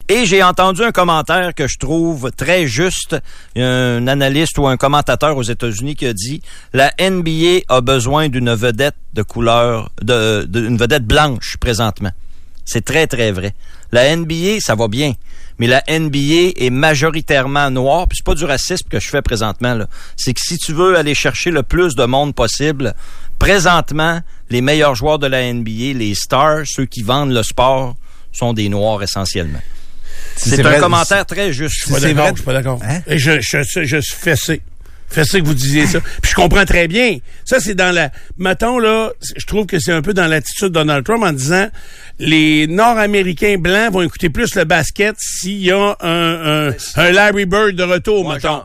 Et j'ai entendu un commentaire que je trouve très juste. Il y a un analyste ou un commentateur aux États-Unis qui a dit « La NBA a besoin d'une vedette de couleur, d'une vedette blanche présentement. » C'est très, très vrai. La NBA, ça va bien. Mais la NBA est majoritairement noire. Puis c'est pas du racisme que je fais présentement, là. C'est que si tu veux aller chercher le plus de monde possible, présentement, les meilleurs joueurs de la NBA, les stars, ceux qui vendent le sport, sont des noirs essentiellement. C'est un commentaire très juste. Je suis pas d'accord. Hein? Et je suis fessé. Fessé que vous disiez ça. Puis je comprends très bien. Ça, c'est dans la... Mettons, là, je trouve que c'est un peu dans l'attitude de Donald Trump en disant les Nord-Américains blancs vont écouter plus le basket s'il y a un Larry Bird de retour, mettons.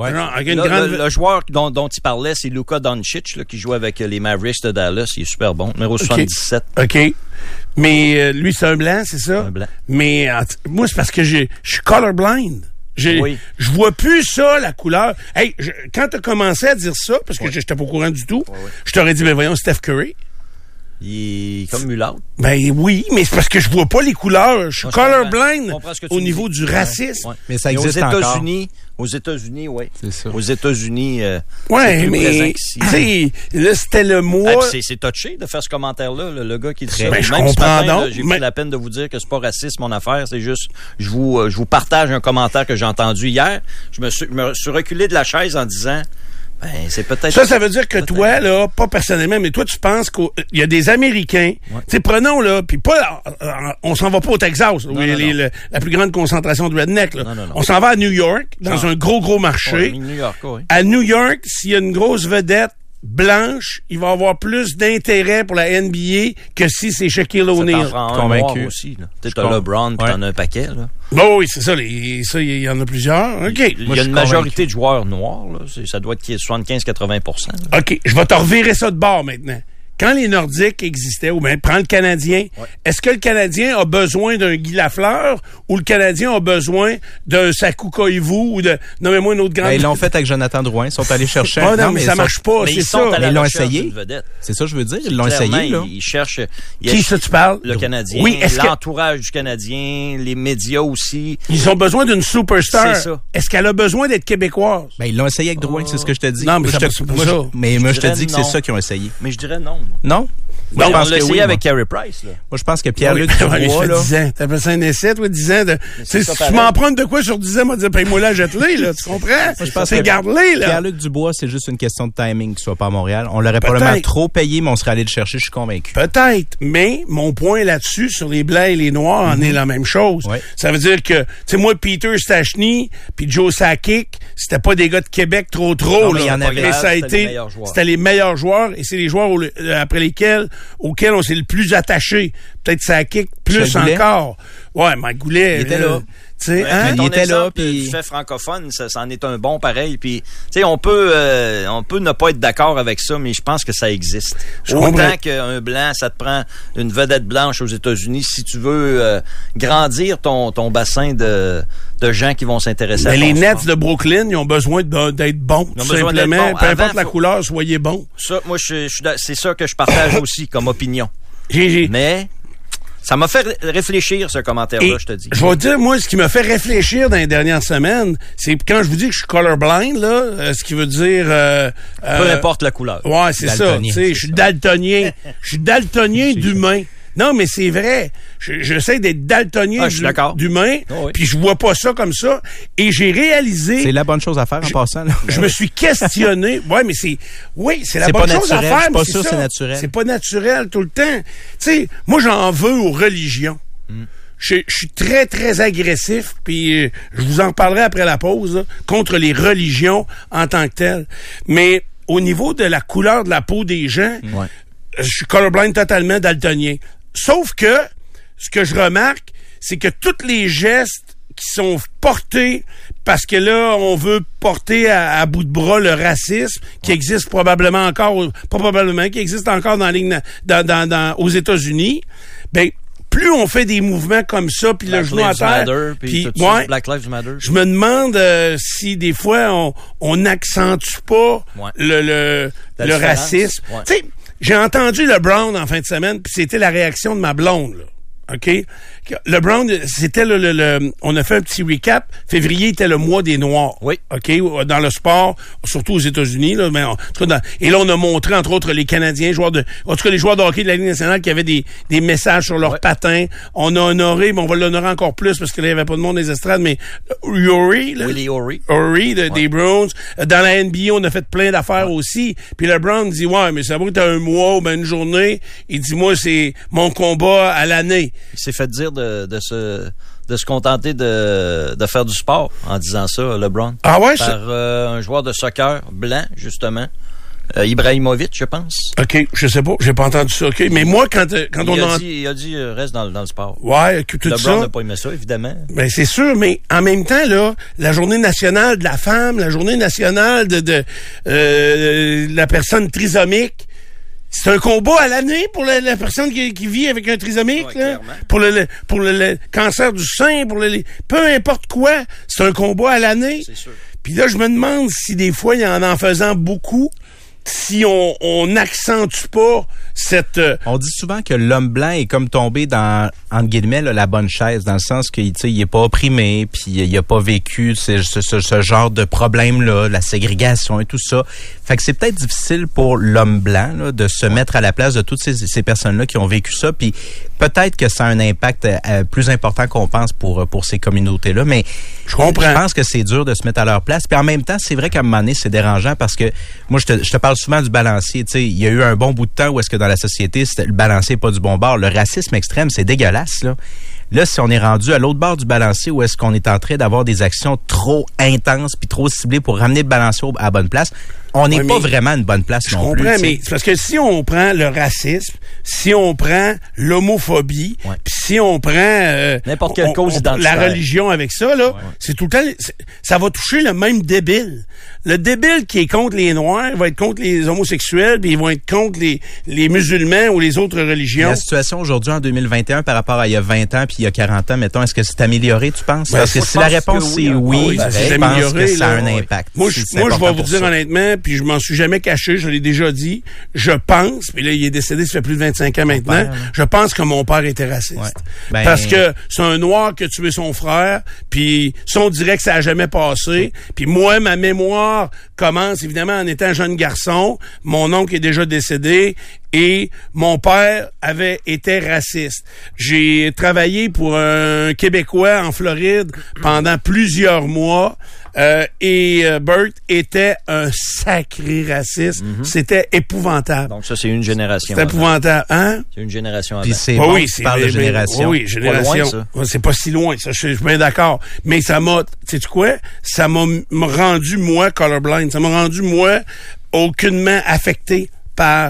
Le joueur dont il parlait, c'est Luka Doncic, là, qui joue avec les Mavericks de Dallas. Il est super bon. Numéro 77. OK. Mais lui, c'est un blanc, c'est ça? Un blanc. Mais moi, c'est parce que je suis colorblind. Je vois plus ça, la couleur. Hey, quand t'as commencé à dire ça, parce que j'étais pas au courant du tout, je t'aurais dit, ben voyons, Steph Curry. Il est comme mulâtre. Ben oui, mais c'est parce que je vois pas les couleurs. Je suis colorblind au niveau du racisme. Ouais. Mais ça existe encore. Aux États-Unis, oui. C'est ça. Aux États-Unis, c'est plus présent qu'ici. Tu sais, là, c'était le mois... c'est touché de faire ce commentaire-là, le gars qui dit ça. Ben, je même comprends ce matin, donc. J'ai pris la peine de vous dire que c'est pas raciste, mon affaire. C'est juste, je vous partage un commentaire que j'ai entendu hier. Je me suis reculé de la chaise en disant... Ben, c'est peut-être... Ça veut dire que toi, là, pas personnellement, mais toi, tu penses qu'il y a des Américains, tu sais, prenons, là, puis pas, on s'en va pas au Texas, où il y a la plus grande concentration de redneck, là. Non. On s'en va à New York, dans un gros marché. New York, oui. À New York, s'il y a une grosse vedette blanche, il va avoir plus d'intérêt pour la NBA que si c'est Shaquille O'Neal. Convaincu aussi, là. Tu sais, t'as LeBron, puis t'en as un paquet, là. Bon, oui, c'est ça. Ça, il y en a plusieurs. OK. Il y a une majorité de joueurs noirs, là. Ça doit être 75-80 %. OK. Je vais te revirer ça de bord maintenant. Quand les Nordiques existaient, ou bien prends le Canadien, est-ce que le Canadien a besoin d'un Guy Lafleur ou le Canadien a besoin d'un Sakou Koivu ou de... Nommez-moi une autre grande... Ben, ils l'ont fait avec Jonathan Drouin. Ils sont allés chercher... non, mais ça marche pas, c'est ça. Mais ils l'ont essayé. C'est ça, je veux dire. Ils l'ont essayé, là. Ils cherchent... Qui ça tu parles? Le Canadien. Oui, l'entourage du Canadien, les médias aussi. Ils ont besoin d'une superstar. C'est ça. Est-ce qu'elle a besoin d'être québécoise? Ben, ils l'ont essayé avec Drouin, c'est ce que je te dis. Non, mais je te dis que c'est ça qu'ils ont essayé. Mais je dirais non. Non? On l'a essayé avec Carey Price, là. Moi, je pense que Pierre-Luc Dubois, là... 10 ans. T'appelles ça un essai, toi, 10 ans de... Si tu m'en prends de quoi sur 10 ans, moi, dire, paye-moi là, jette-les, là. Tu comprends? Moi, je pense que garde-les, là. Pierre-Luc Dubois, c'est juste une question de timing qu'il soit pas à Montréal. On l'aurait probablement trop payé, mais on serait allé le chercher, je suis convaincu. Peut-être. Mais, mon point là-dessus, sur les Blancs et les Noirs, en est la même chose. Ouais. Ça veut dire que, tu sais, moi, Peter Stachny, puis Joe Sakic, c'était pas des gars de Québec trop, non, là. Mais il y en avait. Mais ça a été, c'était les meilleurs joueurs, et c'est les joueurs après auxquels on s'est le plus attaché. Peut-être Sakic plus encore. Ouais, Mike Goulet. Il était là. Tu sais, hein? Il était là, puis du fait francophone, ça en est un bon pareil. Puis, tu sais, on peut ne pas être d'accord avec ça, mais je pense que ça existe. Autant qu'un blanc, ça te prend une vedette blanche aux États-Unis si tu veux grandir ton bassin de gens qui vont s'intéresser à ça. Mais les Nets de Brooklyn, ils ont besoin d'être bons, tout simplement. Peu importe la couleur, soyez bons. Ça, moi, c'est ça que je partage aussi comme opinion. Mais ça m'a fait réfléchir, ce commentaire-là, je te dis. Je vais te dire, moi, ce qui m'a fait réfléchir dans les dernières semaines, c'est quand je vous dis que je suis colorblind, là, ce qui veut dire... peu importe la couleur. Ouais, c'est ça. Tu sais, je suis daltonien. Je suis daltonien d'humain. Non, mais c'est vrai. J'essaie d'être daltonien d'humain, puis je vois pas ça comme ça. Et j'ai réalisé... C'est la bonne chose à faire en passant. Là. Je me suis questionné. Ouais, mais c'est la bonne chose à faire. Je suis pas sûr que c'est naturel. C'est pas naturel tout le temps. Tu sais, moi, j'en veux aux religions. Je suis très, très agressif, puis je vous en reparlerai après la pause, là, contre les religions en tant que telles. Mais au niveau de la couleur de la peau des gens, je suis colorblind totalement daltonien. Sauf que, ce que je remarque, c'est que tous les gestes qui sont portés, parce que là, on veut porter à bout de bras le racisme, qui existe probablement encore, qui existe encore aux États-Unis, ben, plus on fait des mouvements comme ça, puis le genou à terre, puis Black Lives Matter. Je me demande si des fois on n'accentue pas le racisme. Ouais. Tu sais, j'ai entendu le Brown en fin de semaine, puis c'était la réaction de ma blonde, là. OK? LeBron, c'était on a fait un petit recap. Février était le mois des Noirs. Oui. OK, dans le sport, surtout aux États-Unis, là, mais et là, on a montré, entre autres, les Canadiens, en tout cas, les joueurs de hockey de la Ligue nationale qui avaient des messages sur leurs patins. On a honoré, mais on va l'honorer encore plus parce qu'il n'y avait pas de monde dans les estrades, mais Willie O'Ree des Browns. Dans la NBA, on a fait plein d'affaires aussi. Puis LeBron dit, ouais, mais ça vaut que t'as un mois ou ben une journée. Il dit, moi, c'est mon combat à l'année. Il s'est fait dire de se contenter de faire du sport en disant ça, LeBron. Ah ouais? Par un joueur de soccer blanc, justement. Ibrahimovic, je pense. OK, je sais pas, j'ai pas entendu ça. OK, mais moi, quand il a dit reste dans le sport. Ouais, tout ça. LeBron n'a pas aimé ça, évidemment. Ben, c'est sûr, mais en même temps, là, la journée nationale de la femme, la journée nationale de la personne trisomique, c'est un combat à l'année pour la personne qui vit avec un trisomique, là. Pour le cancer du sein, peu importe quoi, c'est un combat à l'année. C'est sûr. Puis là, je me demande si des fois, en faisant beaucoup, si on n'accentue pas cette... On dit souvent que l'homme blanc est comme tombé dans, entre guillemets, là, la bonne chaise, dans le sens qu'il est pas opprimé, puis il a pas vécu ce genre de problème-là, la ségrégation et tout ça. Fait que c'est peut-être difficile pour l'homme blanc là, de se mettre à la place de toutes ces personnes-là qui ont vécu ça, puis peut-être que ça a un impact plus important qu'on pense pour ces communautés-là, mais je comprends. Je pense que c'est dur de se mettre à leur place. Puis en même temps, c'est vrai qu'à un moment donné, c'est dérangeant parce que moi, je te parle souvent du balancier. Tu sais, il y a eu un bon bout de temps où est-ce que dans la société, le balancier n'est pas du bon bord. Le racisme extrême, c'est dégueulasse, là. Là, si on est rendu à l'autre bord du balancier où est-ce qu'on est en train d'avoir des actions trop intenses puis trop ciblées pour ramener le balancier à la bonne place, on n'est pas vraiment à une bonne place non plus. Je comprends, mais c'est parce que si on prend le racisme, si on prend l'homophobie, puis si on prend n'importe quelle cause identitaire, la religion avec ça, là, c'est tout le temps, ça va toucher le même débile. Le débile qui est contre les Noirs va être contre les homosexuels, puis ils vont être contre les musulmans ou les autres religions. La situation aujourd'hui en 2021 par rapport à il y a 20 ans puis il y a 40 ans, mettons, est-ce que c'est amélioré, tu penses? Parce que si la réponse c'est oui, je pense que ça a un impact. Moi, je vais vous dire honnêtement, puis je m'en suis jamais caché, je l'ai déjà dit, je pense, puis là, il est décédé, ça fait plus de 25 ans maintenant, je pense que mon père était raciste. Ouais. Parce que c'est un Noir qui a tué son frère, puis ça, on dirait que ça a jamais passé. Puis moi, ma mémoire commence, évidemment, en étant jeune garçon. Mon oncle est déjà décédé et mon père avait été raciste. J'ai travaillé pour un Québécois en Floride pendant plusieurs mois. Et Bert était un sacré raciste. C'était épouvantable. Donc ça, c'est une génération. C'est épouvantable, hein? C'est une génération avant. Puis c'est bon, tu parles de génération. Oui, génération. Pas loin, ça. Ouais, c'est pas si loin, ça, je suis bien d'accord. Mais ça m'a, sais-tu quoi? Ça m'a rendu, moi, colorblind. Ça m'a rendu, moi, aucunement affecté par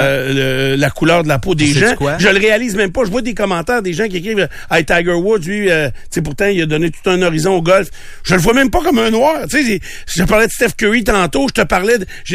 la couleur de la peau des gens. Je le réalise même pas. Je vois des commentaires des gens qui écrivent « Hey, Tiger Woods, lui, pourtant, il a donné tout un horizon au golf. » Je le vois même pas comme un noir. Je parlais de Steph Curry tantôt. Je te parlais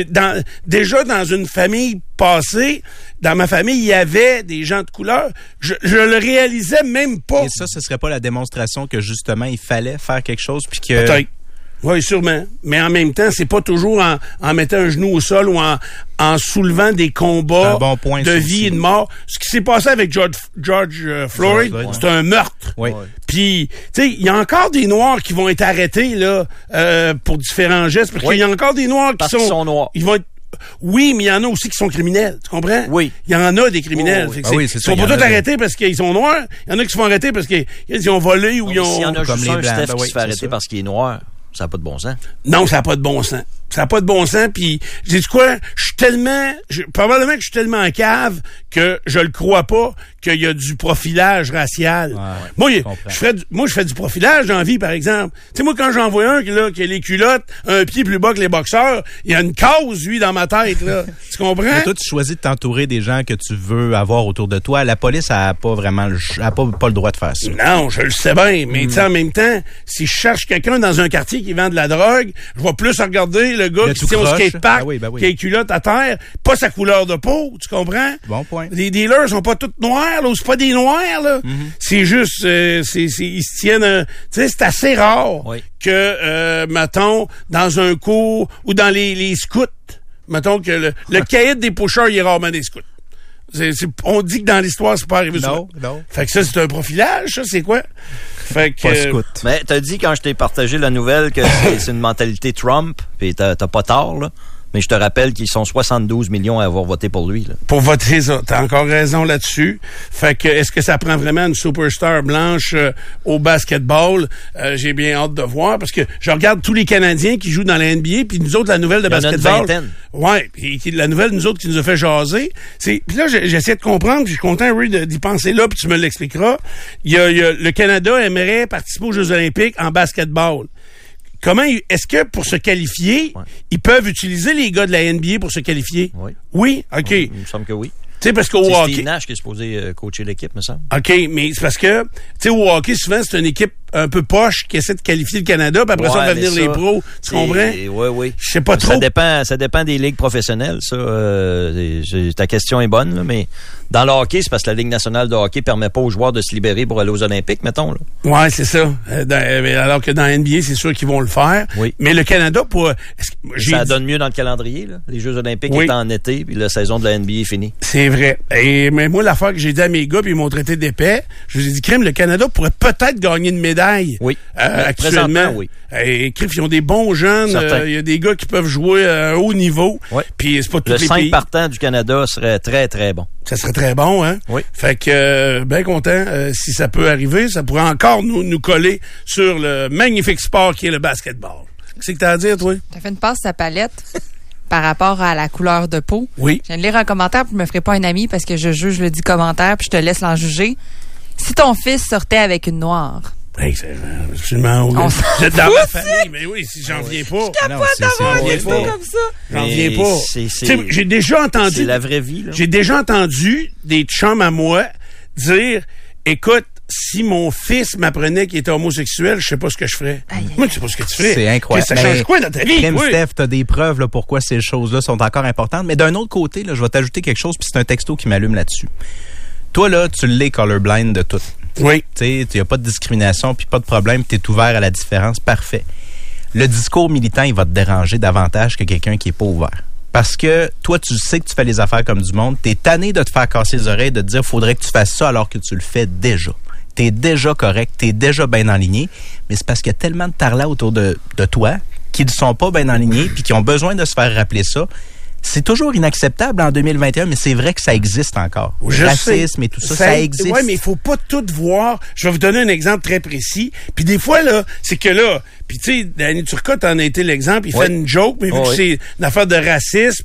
déjà dans une famille passée, dans ma famille, il y avait des gens de couleur. Je le réalisais même pas. Et ça, ce serait pas la démonstration que, justement, il fallait faire quelque chose puis que... Peut-être. Oui, sûrement. Mais en même temps, c'est pas toujours en mettant un genou au sol ou en soulevant des combats de vie et de mort. Ce qui s'est passé avec George Floyd, c'est un meurtre. Oui. Puis, tu sais, il y a encore des Noirs qui vont être arrêtés là pour différents gestes. Parce qu'il y a encore des Noirs qui sont noirs. Ils vont être... Oui, mais il y en a aussi qui sont criminels. Tu comprends? Oui. Il y en a des criminels. Ils sont pas tous arrêtés parce qu'ils sont noirs. Il y en a qui se font arrêter parce qu'ils ont volé ou ils ont... S'il y en a juste un, Steph, qui se fait arrêter ça. parce qu'il est noir, ça n'a pas de bon sens. Non, ça n'a pas de bon sens. Ça n'a pas de bon sens, puis je dis quoi, probablement que je suis tellement en cave que je le crois pas qu'il y a du profilage racial. Ouais, moi, je fais du profilage dans la vie, par exemple. Tu sais, moi, quand j'en vois un qui a les culottes, un pied plus bas que les boxeurs, il y a une cause, lui, dans ma tête, là. Tu comprends? Mais toi, tu choisis de t'entourer des gens que tu veux avoir autour de toi. La police a pas vraiment pas le droit de faire ça. Non, je le sais bien, mais tu sais, en même temps, si je cherche quelqu'un dans un quartier qui vend de la drogue, je vais plus regarder le gars qui tient au skatepark, qui a les culottes à terre, pas sa couleur de peau, tu comprends? Bon point. Les dealers sont pas tous noirs, là, ou c'est pas des noirs, là. C'est juste, ils se tiennent, tu sais, c'est assez rare que, mettons, dans un cours ou dans les scouts, mettons que le caïd des pushers, il est rarement des scouts. On dit que dans l'histoire, c'est pas arrivé souvent. Non. Fait que ça, c'est un profilage, ça, c'est quoi? Fait que... Pas scout. Mais t'as dit quand je t'ai partagé la nouvelle que c'est une mentalité Trump, puis t'as pas tort, là. Mais je te rappelle qu'ils sont 72 millions à avoir voté pour lui, là. Pour voter ça. T'as encore raison là-dessus. Fait que, est-ce que ça prend vraiment une superstar blanche au basketball? J'ai bien hâte de voir, parce que je regarde tous les Canadiens qui jouent dans la NBA, puis nous autres, la nouvelle de basketball. Ouais, puis la nouvelle, nous autres, qui nous a fait jaser. Puis là, j'essaie de comprendre, puis je suis content, Ray, d'y penser là, puis tu me l'expliqueras. Il y a le Canada aimerait participer aux Jeux olympiques en basketball. Est-ce que pour se qualifier, ils peuvent utiliser les gars de la NBA pour se qualifier? Oui. Oui? OK. Il me semble que oui. Tu sais, parce qu'au hockey... C'est Steve Nash qui est supposé coacher l'équipe, me semble. OK, mais c'est parce que, tu sais, au hockey, souvent, c'est une équipe un peu poche qui essaie de qualifier le Canada, puis après ça, on va venir les pros. Tu comprends? Oui. Je sais pas trop. Ça dépend des ligues professionnelles, ça. Ta question est bonne, là, mais dans le hockey, c'est parce que la Ligue nationale de hockey permet pas aux joueurs de se libérer pour aller aux Olympiques, mettons, là. Ouais, c'est ça. Alors que dans la NBA, c'est sûr qu'ils vont le faire. Oui. Mais le Canada, ça donne mieux dans le calendrier, là. Les Jeux olympiques étaient en été, puis la saison de la NBA est finie. C'est vrai. Mais moi, l'affaire que j'ai dit à mes gars, puis ils m'ont traité d'épais, je vous ai dit, crime, le Canada pourrait peut-être gagner une médaille. Oui. Actuellement. Oui. Et ils ont des bons jeunes. Il y a des gars qui peuvent jouer à haut niveau. Oui. Puis c'est pas tous les pays. Le 5 partants du Canada serait très, très bon. Ça serait très bon, hein? Oui. Fait que, bien content, si ça peut arriver, ça pourrait encore nous coller sur le magnifique sport qui est le basketball. Qu'est-ce que t'as à dire, toi? T'as fait une passe sa palette par rapport à la couleur de peau. Oui. Je viens de lire un commentaire, puis je me ferai pas un ami parce que je juge le dit commentaire, puis je te laisse l'en juger. Si ton fils sortait avec une noire... Hey, c'est absolument... Vous êtes dans ma famille, mais oui, si j'en viens pas. Je capote d'avoir une histoire comme ça. J'en viens pas. J'ai déjà entendu... C'est la vraie vie, là. J'ai déjà entendu des chums à moi dire, écoute, si mon fils m'apprenait qu'il était homosexuel, je sais pas ce que je ferais. Moi, tu sais pas ce que tu ferais. C'est incroyable. Ça change quoi dans ta vie? Steph, t'as des preuves là, pourquoi ces choses-là sont encore importantes. Mais d'un autre côté, là, je vais t'ajouter quelque chose, puis c'est un texto qui m'allume là-dessus. Toi, là, tu l'es colorblind de tout. Oui. Tu sais, il n'y a pas de discrimination, puis pas de problème, tu es ouvert à la différence, parfait. Le discours militant, il va te déranger davantage que quelqu'un qui est pas ouvert. Parce que toi, tu sais que tu fais les affaires comme du monde, t'es tanné de te faire casser les oreilles, de te dire faudrait que tu fasses ça alors que tu le fais déjà. T'es déjà correct, t'es déjà bien enligné, mais c'est parce qu'il y a tellement de tarlas autour de toi qui ne sont pas bien enlignés puis qui ont besoin de se faire rappeler ça. C'est toujours inacceptable en 2021, mais c'est vrai que ça existe encore. Le racisme et tout ça existe. Oui, mais il faut pas tout voir. Je vais vous donner un exemple très précis. Puis des fois, là, c'est que là, puis tu sais, Danny Turcotte en a été l'exemple, il fait une joke, mais vu que c'est une affaire de racisme,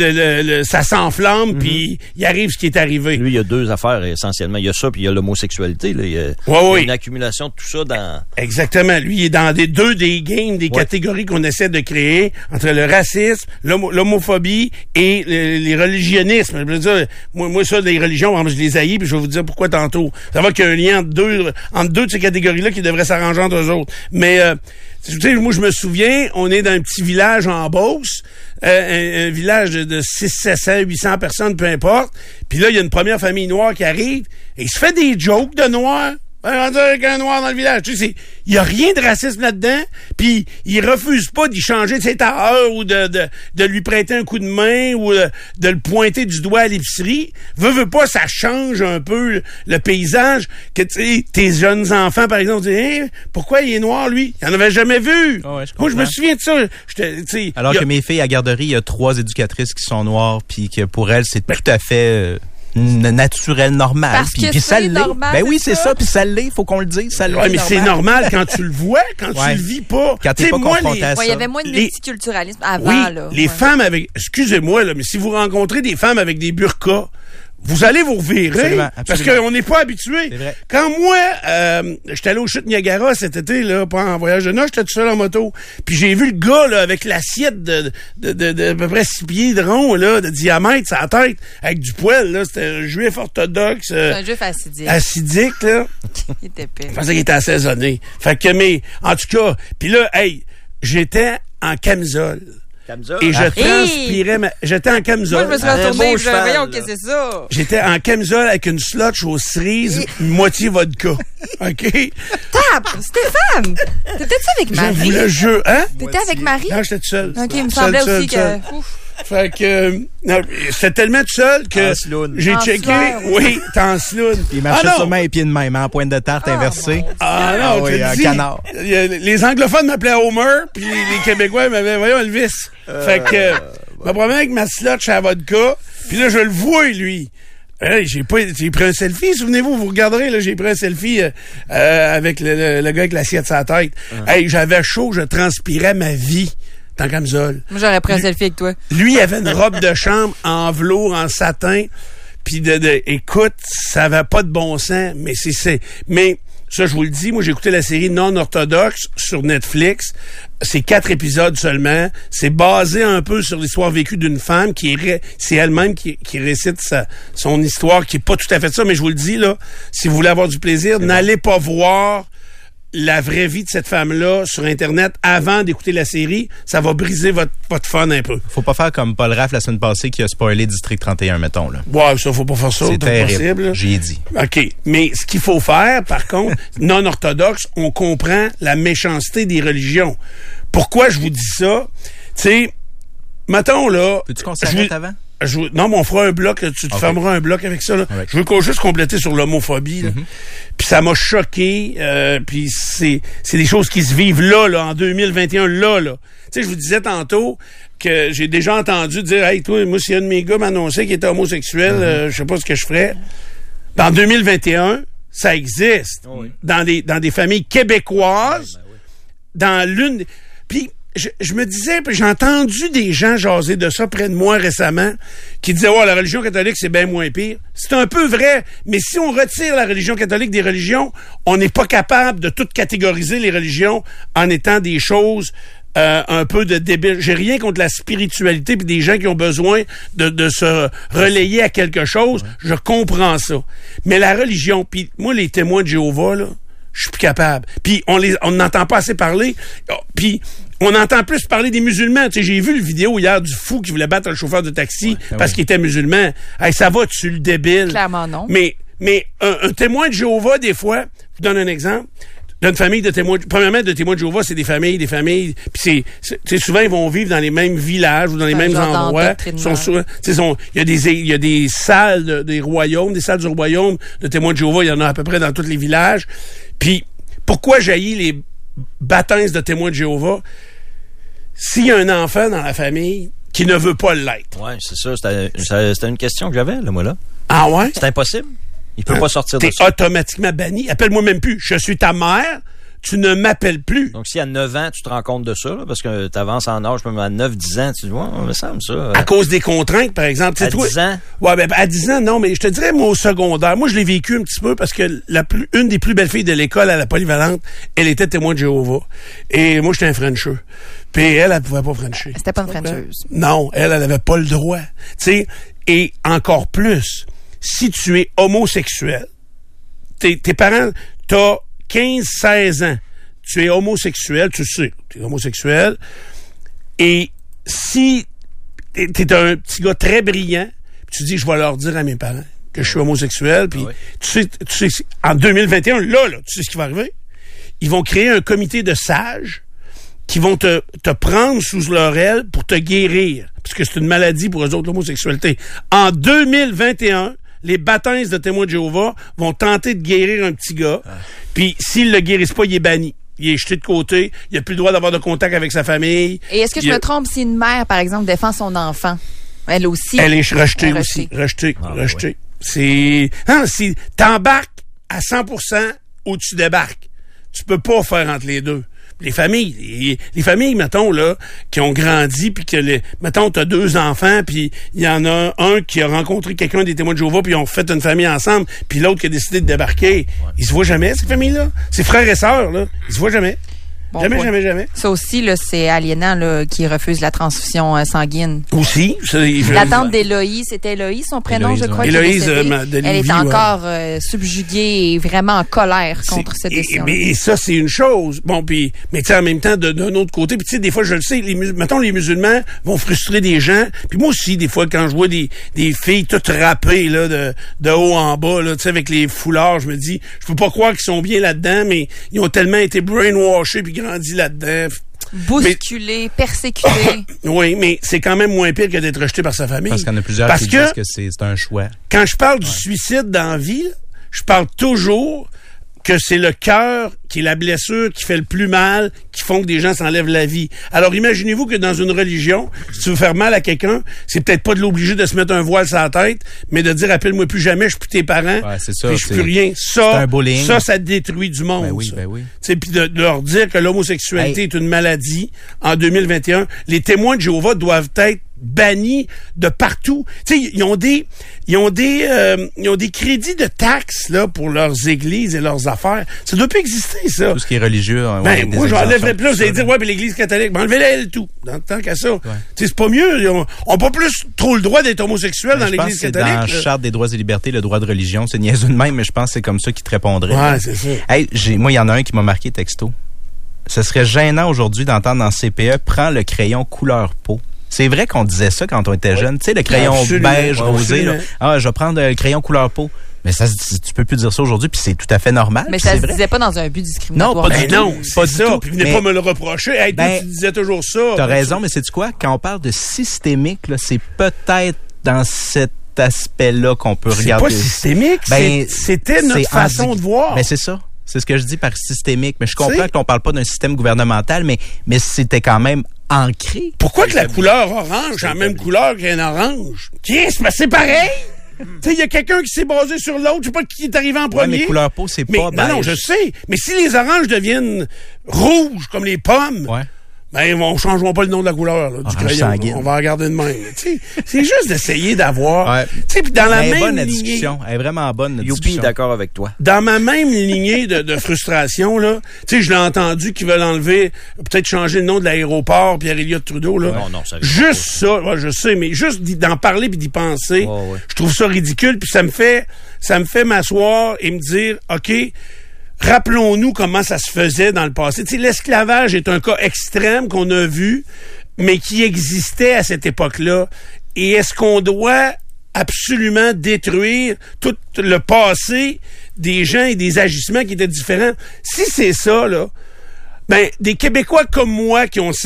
ça s'enflamme, puis il arrive ce qui est arrivé. Lui, il y a deux affaires essentiellement. Il y a ça, puis il y a l'homosexualité. Là. Il y a une accumulation de tout ça dans... Exactement. Lui, il est dans des games, des catégories qu'on essaie de créer entre le racisme, l'homophobie et les religionnismes. Je veux dire, moi ça, les religions, je les haïs, puis je vais vous dire pourquoi tantôt. Ça va qu'il y a un lien entre deux de ces catégories-là qui devraient s'arranger entre eux autres. Mais, tu sais, moi, je me souviens, on est dans un petit village en Beauce, un village de 600, 700, 800 personnes, peu importe. Puis là, il y a une première famille noire qui arrive, et il se fait des jokes de noirs. Avec un noir dans le village. Tu sais, il y a rien de racisme là-dedans, puis il refuse pas d'y changer de ses tailleurs ou de lui prêter un coup de main ou de le pointer du doigt à l'épicerie. Veux pas, ça change un peu le paysage. Que tu sais, tes jeunes enfants, par exemple, disent pourquoi il est noir, lui? Il en avait jamais vu. Oh ouais, moi, je me souviens de ça. Alors que mes filles à garderie, il y a 3 éducatrices qui sont noires, puis que pour elles, c'est tout à fait... naturel, normal. Parce que ça c'est normal. Ben oui, c'est ça, puis ça l'est, faut qu'on le dise, ça l'est. Ouais, mais c'est normal quand tu le vois, quand tu le vis pas. Quand t'es pas confronté à ça. Il y avait moins de multiculturalisme avant, là. Les femmes avec, excusez-moi, là, mais si vous rencontrez des femmes avec des burkas, vous allez vous revirer, parce qu'on n'est pas habitué. Quand moi, j'étais allé au chute Niagara cet été, là, pas en voyage de noces, j'étais tout seul en moto, puis j'ai vu le gars, là, avec l'assiette de à peu près 6 pieds de rond, là, de diamètre, sa tête, avec du poil, là, c'était un juif orthodoxe. C'est un juif acidique. Acidique, là. Il était pire. Je pensais qu'il était assaisonné. Fait que, mais, en tout cas, puis là, j'étais en camisole. Et je transpirais, j'étais en camisole. Moi, je me suis retourné, voyons, qu'est-ce que c'est ça? J'étais en camisole avec une slotch aux cerises, moitié vodka. OK? Stéphane! T'étais-tu avec Marie? Je vous le jure, hein? T'étais avec Marie? Non, j'étais tout seul. OK, il me semblait aussi que... Fait que c'était tellement tout seul que j'ai checké. Oui, t'es en sloune. Il marchait sûrement les pieds de même, en pointe de tarte inversée. Non, oui, un canard. Les anglophones m'appelaient Homer, puis les Québécois m'avaient, voyons, Elvis. Fait que, me promets avec ma slotch à vodka, puis là, je le vois, lui. Hey, j'ai pris un selfie, souvenez-vous, vous regarderez, là, j'ai pris un selfie avec le gars avec l'assiette sur la tête. Hey, j'avais chaud, je transpirais ma vie. Tant camisole. Moi, j'aurais pris un selfie avec toi. Lui, il avait une robe de chambre en velours, en satin. Puis écoute, ça avait pas de bon sens, mais mais ça, je vous le dis, moi, j'ai écouté la série Non-Orthodoxe sur Netflix. C'est 4 épisodes seulement. C'est basé un peu sur l'histoire vécue d'une femme c'est elle-même qui récite son histoire, qui est pas tout à fait ça, mais je vous le dis, là, si vous voulez avoir du plaisir, n'allez pas voir la vraie vie de cette femme-là sur Internet avant d'écouter la série. Ça va briser votre fun un peu. Faut pas faire comme Paul Raff la semaine passée qui a spoilé District 31, mettons, là. Ouais, ça, faut pas faire ça. C'est terrible. Possible. J'y ai dit. OK. Mais ce qu'il faut faire, par contre, non-orthodoxe, on comprend la méchanceté des religions. Pourquoi je vous dis ça? Tu sais, mettons, là... Peux-tu qu'on s'arrête avant? Non, mais on fera un bloc, tu te fermeras un bloc avec ça. Là. Okay. Je veux juste compléter sur l'homophobie. Puis ça m'a choqué. Puis c'est des choses qui se vivent là, en 2021, là. Tu sais, je vous disais tantôt que j'ai déjà entendu dire, hey, toi, moi, si un de mes gars m'annonçait qu'il était homosexuel, je sais pas ce que je ferais. Dans 2021, ça existe. Dans des familles québécoises, dans l'une... Puis je me disais, j'ai entendu des gens jaser de ça près de moi récemment, qui disaient, la religion catholique, c'est bien moins pire. C'est un peu vrai, mais si on retire la religion catholique des religions, on n'est pas capable de toutes catégoriser les religions en étant des choses un peu de débile. J'ai rien contre la spiritualité puis des gens qui ont besoin de se relayer à quelque chose. Je comprends ça. Mais la religion, puis moi, les témoins de Jéhovah, là, je suis plus capable. Puis on n'entend pas assez parler. Puis on entend plus parler des musulmans. Tu sais, j'ai vu le vidéo hier du fou qui voulait battre le chauffeur de taxi parce qu'il était musulman. Hey, ça va, tu le débile. Clairement non. Mais un témoin de Jéhovah, des fois, je vous donne un exemple. D'une famille de témoins, premièrement, de témoins de Jéhovah, c'est des familles, puis c'est souvent ils vont vivre dans les mêmes villages ou dans les mêmes endroits. Il y a des salles des royaumes, des salles du royaume de témoins de Jéhovah, il y en a à peu près dans tous les villages. Puis pourquoi jaillit les baptêmes de témoins de Jéhovah? S'il y a un enfant dans la famille qui ne veut pas l'être. Ouais, c'est ça, c'était une question que j'avais là, moi là. Ah ouais? C'est impossible. Il peut pas sortir de ça. T'es automatiquement banni. Appelle-moi même plus. Je suis ta mère. Tu ne m'appelles plus. Donc, si à 9 ans, tu te rends compte de ça, là, parce que tu avances en âge, même à 9-10 ans, tu dis, on me semble ça. À cause des contraintes, par exemple. À 10 ans? Ouais, à 10 ans, non, mais je te dirais, moi, au secondaire, moi, je l'ai vécu un petit peu parce que une des plus belles filles de l'école à la polyvalente, elle était témoin de Jéhovah. Et moi, j'étais un Frencheux. Puis elle pouvait pas Frencher. C'était pas une Frencheuse. Non, elle avait pas le droit. Tu sais, et encore plus, si tu es homosexuel, tes parents, t'as 15-16 ans, tu es homosexuel, tu sais, tu es homosexuel, et si t'es un petit gars très brillant, tu dis, je vais leur dire à mes parents que je suis homosexuel, puis tu sais, en 2021, là, tu sais ce qui va arriver? Ils vont créer un comité de sages qui vont te prendre sous leur aile pour te guérir, parce que c'est une maladie pour eux autres, l'homosexualité. En 2021, les baptêmes de témoins de Jéhovah vont tenter de guérir un petit gars, puis s'ils le guérissent pas, il est banni. Il est jeté de côté, il n'a plus le droit d'avoir de contact avec sa famille. Et est-ce que je me trompe si une mère, par exemple, défend son enfant? Elle aussi. Elle est rejetée aussi. Rejetée. Ouais. Si t'embarques à 100% ou tu débarques. Tu peux pas faire entre les deux. Les familles, mettons, là, qui ont grandi, puis que, mettons, t'as 2 enfants, puis il y en a un qui a rencontré quelqu'un des témoins de Jéhovah, puis ils ont fait une famille ensemble, puis l'autre qui a décidé de débarquer. Ouais. Ils se voient jamais, ces familles-là. Ces frères et sœurs, là, ils se voient jamais. Bon, jamais. Ça aussi, là, c'est aliénant, là, qui refuse la transfusion sanguine. Aussi. La tante d'Éloïse, c'était Éloïse, son prénom, Éloïse, je crois. Éloïse, elle est encore subjuguée et vraiment en colère contre cette décision. Et ça, c'est une chose. Bon, puis, mais tu sais, en même temps, d'un autre côté, puis tu sais, des fois, je le sais, mettons, les musulmans vont frustrer des gens. Puis moi aussi, des fois, quand je vois des filles toutes râpées, là, de haut en bas, là, tu sais, avec les foulards, je me dis, je peux pas croire qu'ils sont bien là-dedans, mais ils ont tellement été brainwashés puis grandi là-dedans. Bousculé, persécuté. Oui, mais c'est quand même moins pire que d'être rejeté par sa famille. Parce qu'il y en a plusieurs qui disent que c'est un choix. Quand je parle du suicide dans la vie, je parle toujours que c'est le cœur qui est la blessure qui fait le plus mal, qui font que des gens s'enlèvent la vie. Alors imaginez-vous que dans une religion, si tu veux faire mal à quelqu'un, c'est peut-être pas de l'obliger de se mettre un voile sur la tête, mais de dire appelle-moi plus jamais, je suis plus tes parents, c'est ça, puis je suis plus rien. Ça, ça détruit du monde. Ben oui, ça. ben oui. Puis de leur dire que l'homosexualité est une maladie en 2021, les témoins de Jéhovah doivent être bannis de partout. Tu sais, ils ont des crédits de taxes là pour leurs églises et leurs affaires. Ça doit plus exister, ça. Tout ce qui est religieux. Moi, j'enlèverais plus. Vous allez dire, puis l'Église catholique, enlevez-la elle tout. Tant qu'à ça. Tu sais, c'est pas mieux. On pas plus trop le droit d'être homosexuel dans l'Église catholique. Dans la Charte des droits et libertés, le droit de religion, c'est niaiseux de même, mais je pense que c'est comme ça qu'ils te répondraient. Ouais, c'est ça. Hey, moi, il y en a un qui m'a marqué texto. Ce serait gênant aujourd'hui d'entendre dans CPE, prends le crayon couleur peau. C'est vrai qu'on disait ça quand on était jeune. Tu sais, le crayon beige, rosé. Là. Je vais prendre le crayon couleur peau. Mais ça, tu peux plus dire ça aujourd'hui, puis c'est tout à fait normal. Mais ça se disait pas dans un but discriminatoire. Non, pas du tout. Non, pas c'est du ça. tout. Puis venez pas me le reprocher. Hey, toi, tu disais toujours ça. T'as raison, mais sais-tu quoi? Quand on parle de systémique, là, c'est peut-être dans cet aspect-là qu'on peut regarder. C'est pas systémique. C'était notre façon de voir. Ben, c'est ça. C'est ce que je dis par systémique. Mais je comprends qu'on parle pas d'un système gouvernemental, mais c'était quand même ancré. Pourquoi que la couleur orange est la même couleur qu'un orange? C'est pareil! Tu sais, il y a quelqu'un qui s'est basé sur l'autre. Je sais pas qui est arrivé en premier. Mais couleur peau, c'est pas beige. Non, je sais. Mais si les oranges deviennent rouges comme les pommes, ben, on changeront pas le nom de la couleur, là, du crayon. Sanguine. On va regarder de même. C'est juste d'essayer d'avoir, tu sais, puis dans la même bonne lignée. Discussion. Elle est vraiment bonne, la discussion. Youpi, d'accord avec toi. Dans ma même lignée de frustration, là, tu sais, je l'ai entendu qu'ils veulent enlever, peut-être changer le nom de l'aéroport Pierre-Éliott Trudeau, là. Non, ça juste ça, je sais, mais juste d'en parler puis d'y penser, je trouve ça ridicule, puis ça me fait m'asseoir et me dire, OK, rappelons-nous comment ça se faisait dans le passé. Tu sais, l'esclavage est un cas extrême qu'on a vu, mais qui existait à cette époque-là. Et est-ce qu'on doit absolument détruire tout le passé des gens et des agissements qui étaient différents? Si c'est ça, là, ben, des Québécois comme moi qui ont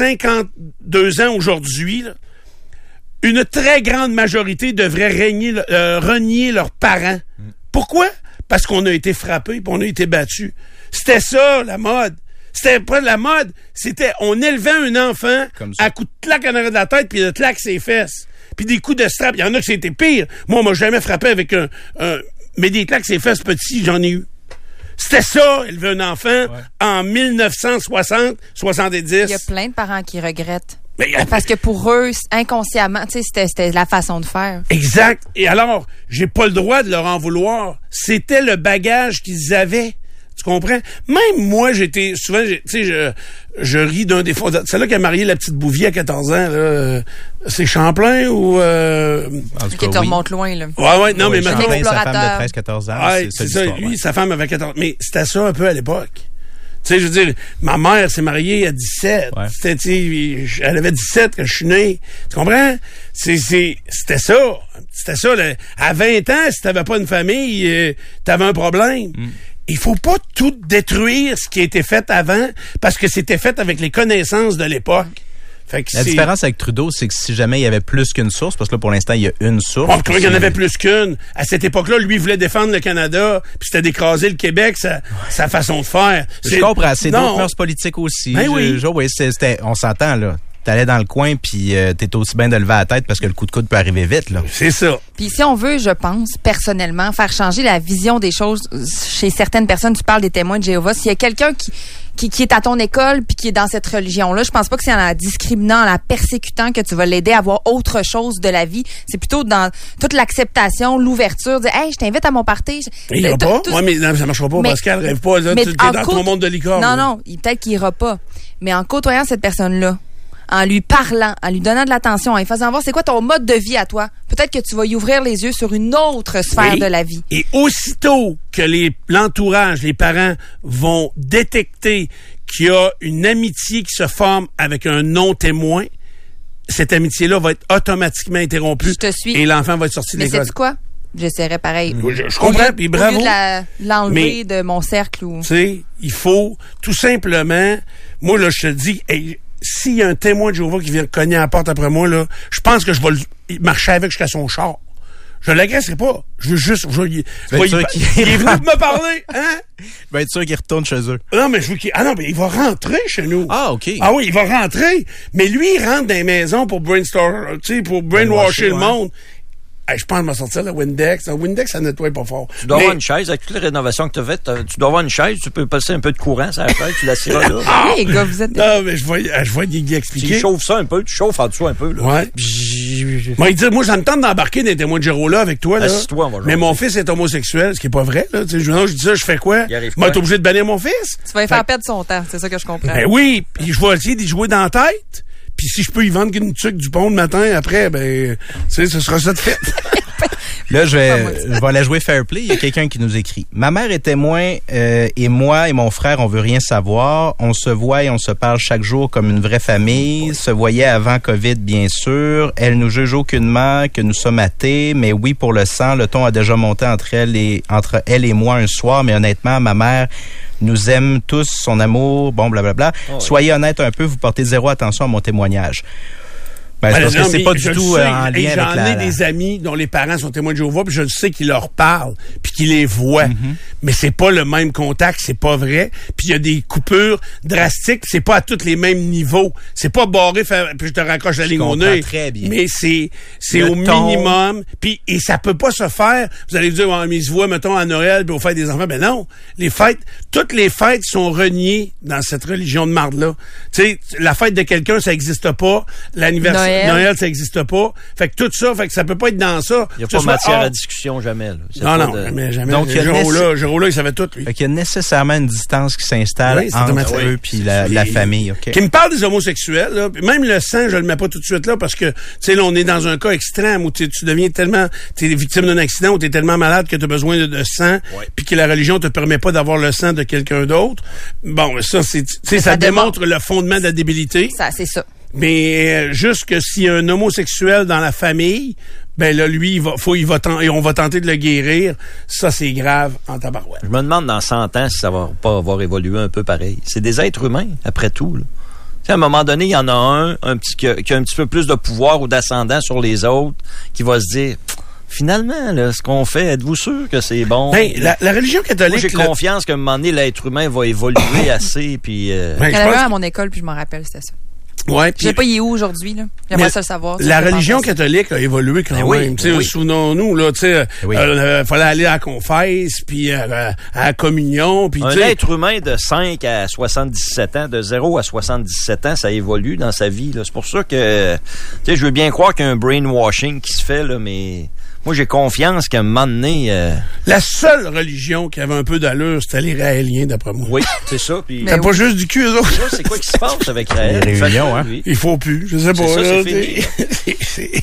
52 ans aujourd'hui, là, une très grande majorité devrait renier leurs parents. Pourquoi? Parce qu'on a été frappés et on a été battus. C'était ça, la mode. C'était pas de la mode. C'était, on élevait un enfant à coups de claque en arrière de la tête puis de claque ses fesses. Puis des coups de strap. Il y en a qui c'était pire. Moi, on m'a jamais frappé avec mais des claques ses fesses petits, j'en ai eu. C'était ça, élever un enfant en 1960, 70. Il y a plein de parents qui regrettent. Parce que pour eux, inconsciemment, tu sais, c'était la façon de faire. Exact. Et alors, j'ai pas le droit de leur en vouloir. C'était le bagage qu'ils avaient. Tu comprends? Même moi, j'étais souvent, tu sais, je ris d'un des fondateurs. C'est là qui a marié la petite Bouvier à 14 ans, là. C'est Champlain ou qui te remonte loin, là. Ouais, non, mais maintenant. Champlain, sa femme de 13-14 ans. Ouais, c'est ça. Lui, sa femme avait 14 ans. Mais c'était ça un peu à l'époque. Tu sais, je veux dire, ma mère s'est mariée à 17. Ouais. Elle avait 17 quand je suis né. Tu comprends? C'était ça. C'était ça. Là. À 20 ans, si t'avais pas une famille, t'avais un problème. Il faut pas tout détruire ce qui a été fait avant parce que c'était fait avec les connaissances de l'époque. Fait que la différence avec Trudeau, c'est que si jamais il y avait plus qu'une source, parce que là, pour l'instant, il y a une source. Bon, il y en avait plus qu'une. À cette époque-là, lui, il voulait défendre le Canada, puis c'était d'écraser le Québec, sa façon de faire. Je comprends, c'est d'autres mœurs politiques aussi. Ben oui. On s'entend, là. T'allais dans le coin, puis t'es aussi bien de lever la tête parce que le coup de coude peut arriver vite, là. C'est ça. Puis si on veut, je pense, personnellement, faire changer la vision des choses chez certaines personnes, tu parles des témoins de Jéhovah, s'il y a quelqu'un qui est à ton école puis qui est dans cette religion-là, je pense pas que c'est en la discriminant, en la persécutant que tu vas l'aider à voir autre chose de la vie. C'est plutôt dans toute l'acceptation, l'ouverture, dire « Hey, je t'invite à mon party. » Il ira pas? Ouais, mais non, ça marchera pas. Pascal, rêve pas. Là, t'es dans ton monde de licorne. Non, peut-être qu'il ira pas. Mais en côtoyant cette personne-là, en lui parlant, en lui donnant de l'attention, en lui faisant voir c'est quoi ton mode de vie à toi. Peut-être que tu vas y ouvrir les yeux sur une autre sphère de la vie. Et aussitôt que l'entourage, les parents vont détecter qu'il y a une amitié qui se forme avec un non-témoin, cette amitié-là va être automatiquement interrompue. Je te suis. Et l'enfant va être sorti de l'école. Mais sais-tu quoi? J'essaierais pareil. Je comprends, puis bravo. Au lieu de l'enlever de mon cercle. Tu sais, il faut tout simplement... Moi, là, je te dis... s'il y a un témoin de Jéhovah qui vient cogner à la porte après moi, là, je pense que je vais marcher avec jusqu'à son char. Je l'agresserai pas. Je veux juste... il est venu me parler, hein? Ben, être sûr qu'il retourne chez eux. Non, mais je veux qu'il... Ah non, mais il va rentrer chez nous. Ah, OK. Ah oui, il va rentrer. Mais lui, il rentre dans les maisons pour brainstorm, tu sais, pour brainwasher le monde. Hey, je pense que je vais sortir le Windex. Le Windex, ça nettoie pas fort. Tu dois avoir une chaise, avec toutes les rénovations que tu as faites, tu dois avoir une chaise, tu peux passer un peu de courant sur la chaise, tu l'assiras là. Ah, les gars, vous êtes... Non, mais je vais y expliquer. Tu chauffes ça un peu, tu chauffes en dessous un peu, là. Ouais. Moi, il dit, moi, ça me tente d'embarquer dans les témoins de Jéhovah avec toi, là. Assis-toi, on va jouer. Mais mon fils est homosexuel, ce qui est pas vrai, là. Tu sais, je dis ça, je fais quoi? Moi, t'es obligé de bannir mon fils? Tu vas lui faire perdre son temps, c'est ça que je comprends. Ben oui, puis je vais essayer d'y jouer dans la tête. Puis si je peux y vendre une tuque du pont le matin, après, ben, tu sais, ce sera ça de fait. Là, je vais la jouer fair play. Il y a quelqu'un qui nous écrit. Ma mère est témoin et moi et mon frère, on veut rien savoir. On se voit et on se parle chaque jour comme une vraie famille. Se voyait avant COVID, bien sûr. Elle nous juge aucunement que nous sommes athées. Mais oui, pour le sang, le ton a déjà monté entre elle et moi un soir. Mais honnêtement, ma mère nous aime tous, son amour, bon, blablabla. Oh, soyez honnête un peu, vous portez zéro attention à mon témoignage. Ben, parce que c'est pas du tout en lien avec J'en ai des amis dont les parents sont témoins de Jéhovah, puis je le sais qu'ils leur parlent, puis qu'ils les voient. Mais c'est pas le même contact, c'est pas vrai. Puis il y a des coupures drastiques, c'est pas à tous les mêmes niveaux. C'est pas barré, puis je te raccroche la ligne au nez. Très bien. Mais c'est au minimum. Puis et ça peut pas se faire. Vous allez dire, mais ils se voient, mettons, à Noël, puis aux fêtes des enfants. Ben non. Les fêtes, toutes les fêtes sont reniées dans cette religion de marde-là. Tu sais, la fête de quelqu'un, ça existe pas. L'anniversaire Noël, ça n'existe pas. Fait que tout ça, fait que ça peut pas être dans ça. Il n'y a pas matière à discussion jamais. Là. Non, jamais. Donc, Géraud-là, il savait tout, lui. Fait qu'il y a nécessairement une distance qui s'installe entre eux puis la famille. Okay. Qui me parle des homosexuels, là. Même le sang, je le mets pas tout de suite là parce que, tu sais, là, on est dans un cas extrême où tu deviens tellement, t'es victime d'un accident où t'es tellement malade que t'as besoin de sang puis que la religion te permet pas d'avoir le sang de quelqu'un d'autre. Bon, ça, ça démontre le fondement de la débilité. Ça, c'est ça. Mais juste que s'il y a un homosexuel dans la famille, ben là, lui, on va tenter de le guérir. Ça, c'est grave en tabarouette. Je me demande dans 100 ans si ça va pas avoir évolué un peu pareil. C'est des êtres humains, après tout. Là. À un moment donné, il y en a qui a un petit peu plus de pouvoir ou d'ascendant sur les autres, qui va se dire... Finalement, là, ce qu'on fait, êtes-vous sûr que c'est bon? Ben, la religion catholique... Moi, j'ai confiance qu'à un moment donné, l'être humain va évoluer assez. Puis, il y en avait un à mon école, puis je m'en rappelle, c'était ça. Ouais, je sais pas, il est où aujourd'hui, là. J'aimerais ça le savoir. La religion catholique a évolué quand même. Souvenons-nous, là, tu sais, fallait aller à la confesse, puis à la communion, puis un être humain de 5 à 77 ans, de 0 à 77 ans, ça évolue dans sa vie, là. C'est pour ça que, tu sais, je veux bien croire qu'il y a un brainwashing qui se fait, là, mais... Moi, j'ai confiance qu'à un moment donné... La seule religion qui avait un peu d'allure, c'était les Raéliens, d'après moi. Oui, c'est ça. Puis t'as pas juste du cul, eux autres. C'est quoi qui se passe avec Raël? Les réunions, hein? Il faut plus, je sais pas. C'est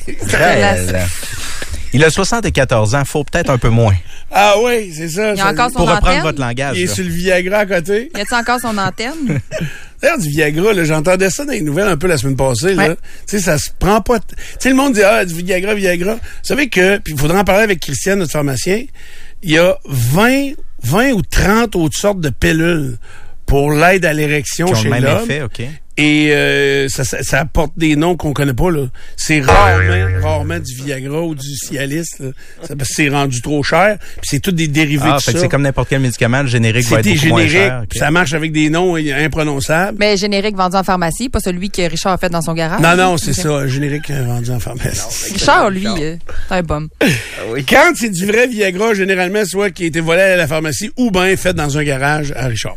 fini. Il a 74 ans, faut peut-être un peu moins. Ah oui, c'est ça. Il a encore son pour antenne. Reprendre votre langage. Il est sur le Viagra à côté. Y a-t-il encore son antenne? D'ailleurs, du Viagra, là, j'entendais ça dans les nouvelles un peu la semaine passée. Là. Tu sais, ça se prend pas... Tu sais, le monde dit, du Viagra. Vous savez que, puis il faudra en parler avec Christiane, notre pharmacien, il y a 20 ou 30 autres sortes de pilules pour l'aide à l'érection chez l'homme. Qui ont le même effet, OK. Et ça apporte des noms qu'on connaît pas, là. C'est rarement du Viagra ou du Cialis, là. C'est rendu trop cher. Puis c'est tous des dérivés de ça. C'est comme n'importe quel médicament, le générique va être beaucoup moins cher. Okay. Ça marche avec des noms imprononçables. Mais générique vendu en pharmacie, pas celui que Richard a fait dans son garage. Non, c'est ça, générique vendu en pharmacie. Richard, lui, c'est un bum. Quand c'est du vrai Viagra, généralement, soit qui a été volé à la pharmacie ou bien fait dans un garage à Richard.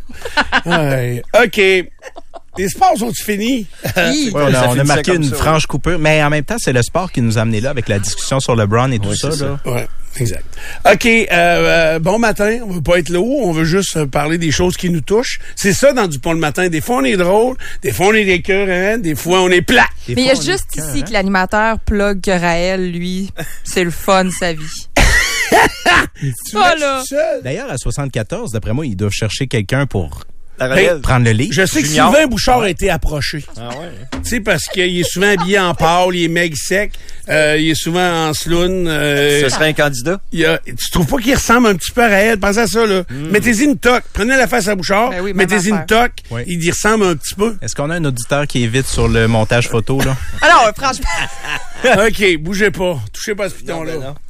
OK. Les sports sont-ils finis? Oui, on a marqué une franche coupure, mais en même temps, c'est le sport qui nous a amené là avec la discussion sur LeBron et tout ça. Oui, exact. OK, bon matin, on veut pas être là haut, on veut juste parler des choses qui nous touchent. C'est ça dans Dupont le matin. Des fois, on est drôle, des fois, on est écœurant, des fois, on est plat. Mais il y a juste ici que l'animateur plug que Raël, lui, c'est le fun, sa vie. D'ailleurs, à 74, d'après moi, ils doivent chercher quelqu'un pour La relève. Prendre le livre. Je sais que Junior. Sylvain Bouchard a été approché. Ah ouais. Tu sais, parce qu'il est souvent habillé en pâle, il est maigre sec, il est souvent en sloun. Ce serait un candidat? Tu trouves pas qu'il ressemble un petit peu à Raël? Pensez à ça, là. Mettez-y une toque. Prenez la face à Bouchard, Ben oui, même mettez-y une affaire. toque. Oui. Il y ressemble un petit peu. Est-ce qu'on a un auditeur qui est vite sur le montage photo, là? Alors, franchement. OK, bougez pas. Touchez pas à ce piton-là. Non, ben non.